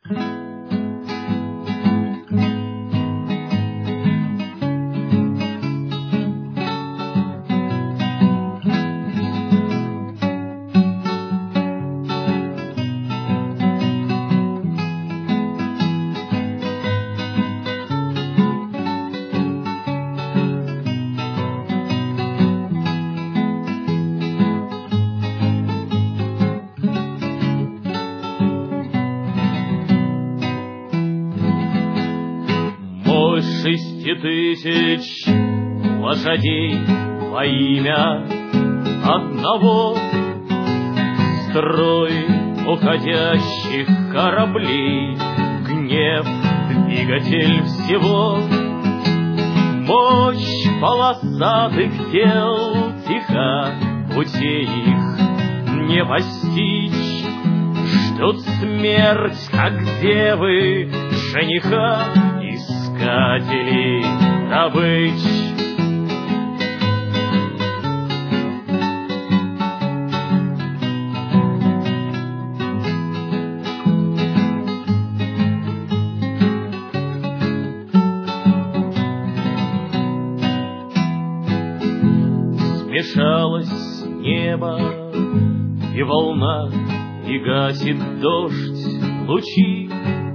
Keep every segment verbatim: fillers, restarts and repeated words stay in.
Шести тысяч лошадей во имя одного, строй уходящих кораблей, гнев двигатель всего, мощь полосатых тел тиха, путей их не постичь, ждут смерть, как девы жениха, искателей добыч. Смешалось небо и волна, и гасит дождь лучи,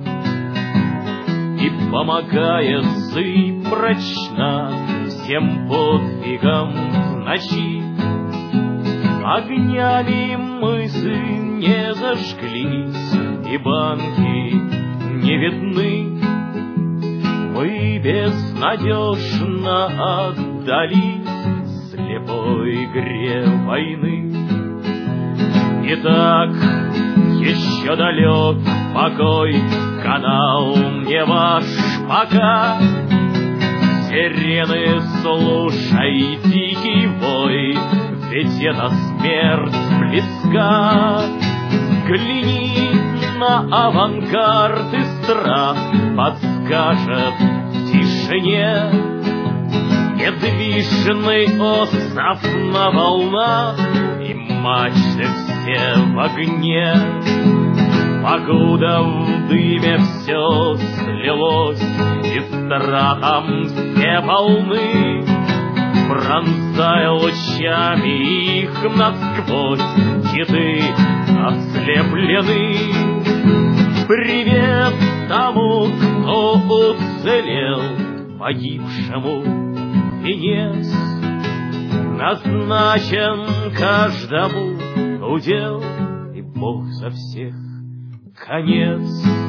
и, помогая, зыбь прочна всем подвигам в ночи. Огнями мысы не зажглись, и банки не видны. Мы безнадежно отдались слепой игре войны. Итак, еще далек покой, канал не ваш пока. Сирены, слушай тихий вой, ведь эта смерть близка. Взгляни на авангард, и страх подскажет в тишине. Недвижный остров на волнах, и мачты все в огне. Покуда в дыме все слилось, и страхом все полны, пронзая лучами их насквозь, киты ослеплены. Привет тому, кто уцелел, погибшему венец назначен каждому удел, и Бог за всех конец.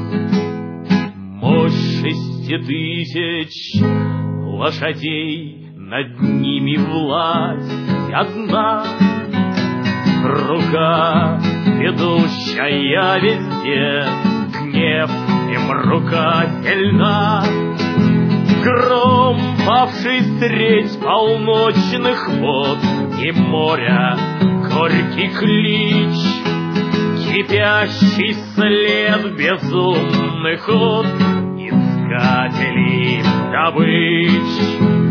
Мощь шести тысяч лошадей, над ними власть одна. Рука, ведущая везде, гнев им рука сильна. Гром, павший средь полночных вод, и моря горький клич, кипящий след, безумный ход искателей добыч.